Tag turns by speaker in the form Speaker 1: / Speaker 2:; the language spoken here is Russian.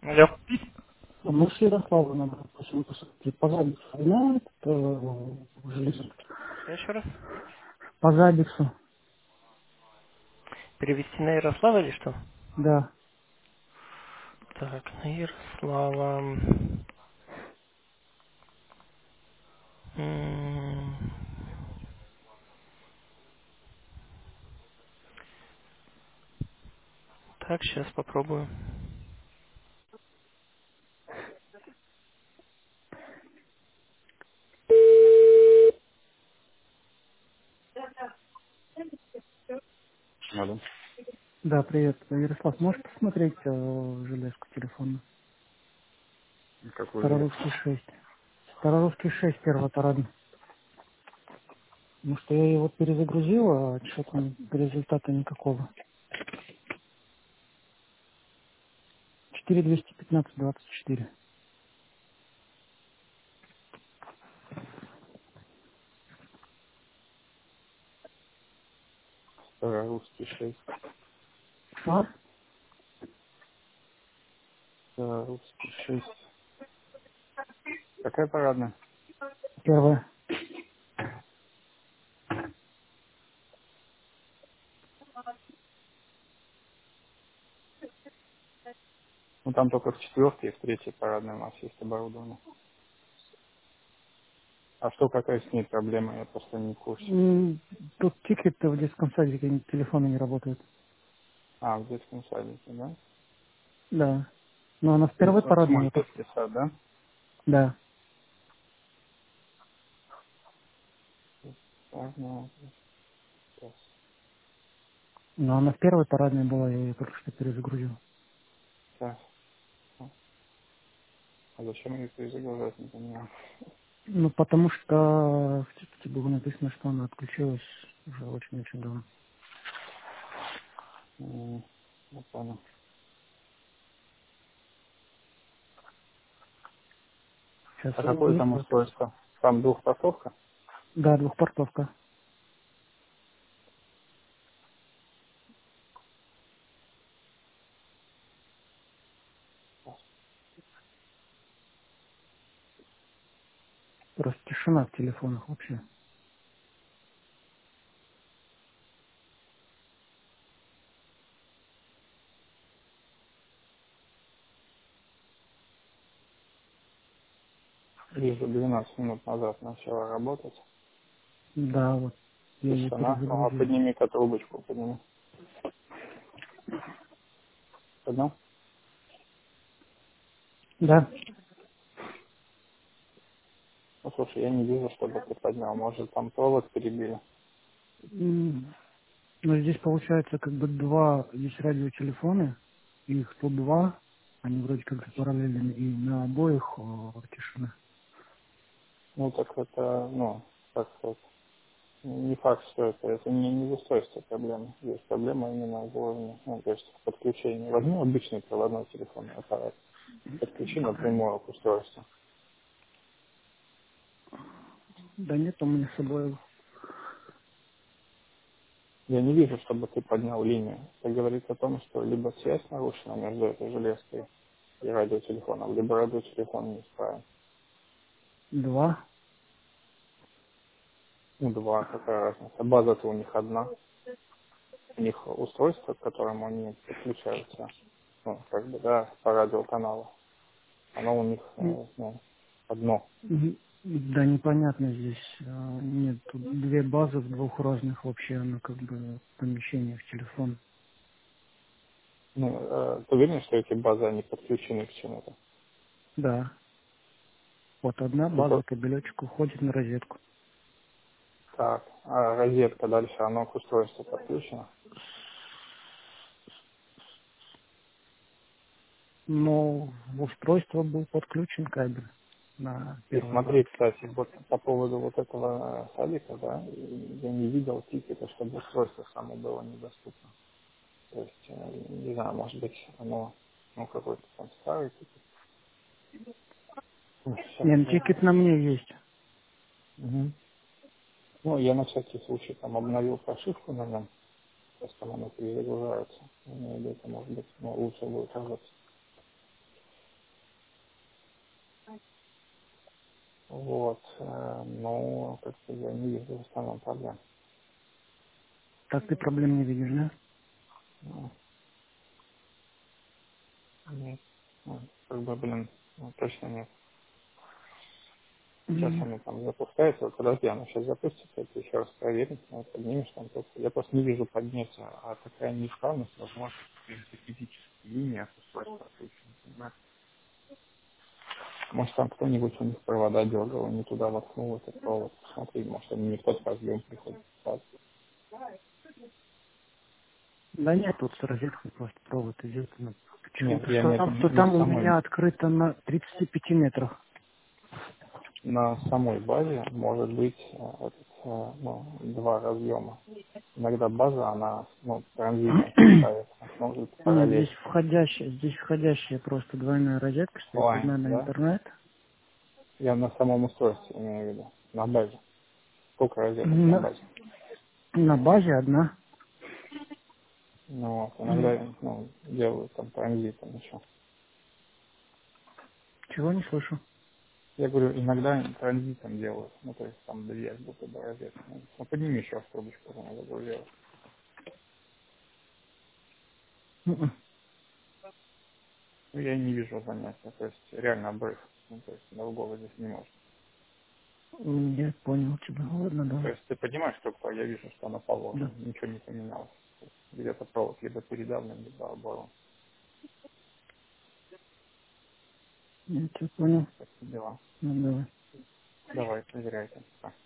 Speaker 1: Алло.
Speaker 2: Мы с Ярославом надо посмотреть. По Забиксу знает железо?
Speaker 1: Еще раз.
Speaker 2: По Забиксу,
Speaker 1: Перевести на Ярослава или что?
Speaker 2: да.
Speaker 1: Так, на Ярослава. М, Так, сейчас попробую. Алло.
Speaker 2: Да, привет. Ярослав, можешь посмотреть железку телефона?
Speaker 1: Какую железку?
Speaker 2: Старорусский 6. Старорусский 6 первоторадный. Потому что я его перезагрузил, а что-то результата никакого. 4215-24.
Speaker 1: Русский 6.
Speaker 2: А?
Speaker 1: Русский 6. Какая парадная?
Speaker 2: Первое.
Speaker 1: Ну там только в четвертой и в третьей парадной у нас есть оборудование. А что, какая с ней проблема, я просто не в курсе.
Speaker 2: Тут тикет в детском садике, телефоны не работают.
Speaker 1: А, в детском садике, да?
Speaker 2: Да. Но она в первой
Speaker 1: Это
Speaker 2: парадной,
Speaker 1: мой
Speaker 2: вот так.
Speaker 1: детский сад, да?
Speaker 2: Да.
Speaker 1: Так, ну, сейчас.
Speaker 2: Но она в первой парадной была, я ее только что перезагрузил.
Speaker 1: Так. А зачем ее перезагружать, не понимаю.
Speaker 2: Ну, потому что в тикете было написано, что она отключилась уже очень-очень давно.
Speaker 1: Я понял.
Speaker 2: Сейчас
Speaker 1: А какое
Speaker 2: есть
Speaker 1: там
Speaker 2: вот.
Speaker 1: устройство? Там двухпортовка?
Speaker 2: Да, двухпортовка. Просто тишина в телефонах вообще.
Speaker 1: Вижу, 12 минут назад начала работать.
Speaker 2: Да, вот. Я ее
Speaker 1: Тишина. Ну, а
Speaker 2: перезагрузил.
Speaker 1: подними-ка трубочку, подними. Поднял?
Speaker 2: Да.
Speaker 1: Ну, слушай, я не вижу, чтобы ты поднял. Может, там провод перебили?
Speaker 2: Но здесь получается как бы два, есть радиотелефоны, их тут два, они вроде как параллельны, и на обоих тишина.
Speaker 1: Ну, так это, ну, так сказать, не факт, что это не в устройстве проблема. Есть проблема именно в уровне, ну, то есть в подключении. Возьми обычный проводной телефонный аппарат, подключи напрямую к устройству.
Speaker 2: Да нет, у меня с собой.
Speaker 1: Я не вижу, чтобы ты поднял линию. Это говорит о том, что либо связь нарушена между этой железкой и радиотелефоном, либо радиотелефон не исправен.
Speaker 2: Два.
Speaker 1: Ну, два, какая разница. База-то у них одна. У них устройство, к которому они подключаются, ну, как бы, да, по радиоканалу, оно у них, ну, одно.
Speaker 2: Да, непонятно здесь. Нет, тут две базы в двух разных вообще, ну, как бы, помещениях телефон.
Speaker 1: Ну, ты уверен, что эти базы, они подключены к чему-то?
Speaker 2: Да. Вот одна
Speaker 1: Ну,
Speaker 2: база, кабелечек уходит на розетку.
Speaker 1: так, а розетка дальше, оно к устройству подключено?
Speaker 2: Но в устройство был подключен кабель на
Speaker 1: И
Speaker 2: первой
Speaker 1: смотри,
Speaker 2: базке.
Speaker 1: кстати, вот по поводу вот этого садика, да, я не видел тикета, чтобы устройство само было недоступно. То есть, не знаю, может быть, оно, ну, какой-то там старый тикет. Сейчас.
Speaker 2: Нет, тикет на мне есть.
Speaker 1: Ну, я на всякий случай там обновил прошивку на нем, просто там оно перезагружается. Мне это, может быть, ну, лучше будет работать. Вот, но как-то я не вижу в основном проблем.
Speaker 2: Так ты проблем не видишь, да?
Speaker 1: Ну, нет. Ну, как бы, блин, ну, точно нет. Сейчас
Speaker 2: М,
Speaker 1: оно там запускается, вот подожди, оно сейчас запустится, это еще раз проверить, поднимешь там только. Я просто не вижу подняться, а такая неисправность, возможно, если физические линии от устройства отключены, понимаешь? Может, там кто-нибудь у них провода дергал, не туда воткнул этот провод. Смотри, может, они не в тот разъем приходят.
Speaker 2: Да нет, тут с розеткой просто провод идет. Ну,
Speaker 1: Нет,
Speaker 2: почему-то
Speaker 1: я
Speaker 2: что
Speaker 1: имею в
Speaker 2: там,
Speaker 1: виду
Speaker 2: что
Speaker 1: на
Speaker 2: там у
Speaker 1: самой,
Speaker 2: меня открыто на 35 метрах.
Speaker 1: на самой базе может быть ну, два разъема. Иногда база, она транзитом спускается, может
Speaker 2: Нет,
Speaker 1: параллель.
Speaker 2: здесь входящая просто двойная розетка стоит,
Speaker 1: Line,
Speaker 2: одна на
Speaker 1: да?
Speaker 2: интернет.
Speaker 1: Я на самом устройстве имею в виду, на базе. Сколько розеток на
Speaker 2: На,
Speaker 1: базе?
Speaker 2: на базе одна.
Speaker 1: Ну, вот,
Speaker 2: М,
Speaker 1: иногда делают там транзитом еще.
Speaker 2: Чего не слышу?
Speaker 1: Я говорю, иногда транзитом делают. Ну, то есть там две будто бы розетки. Ну, подними еще раз трубочку, надо было делать.
Speaker 2: М-м.
Speaker 1: Ну, я не вижу занятия. То есть реально обрыв. Ну, то есть другого здесь не может.
Speaker 2: Я понял тебя. Ладно,
Speaker 1: То
Speaker 2: давай.
Speaker 1: есть ты понимаешь, что я вижу, что она положена.
Speaker 2: Да.
Speaker 1: Ничего не поменялось. То есть где-то провод либо передавлен, либо оборван.
Speaker 2: Я тебя понял.
Speaker 1: Такие дела.
Speaker 2: Ну, давай.
Speaker 1: Давай, проверяйте.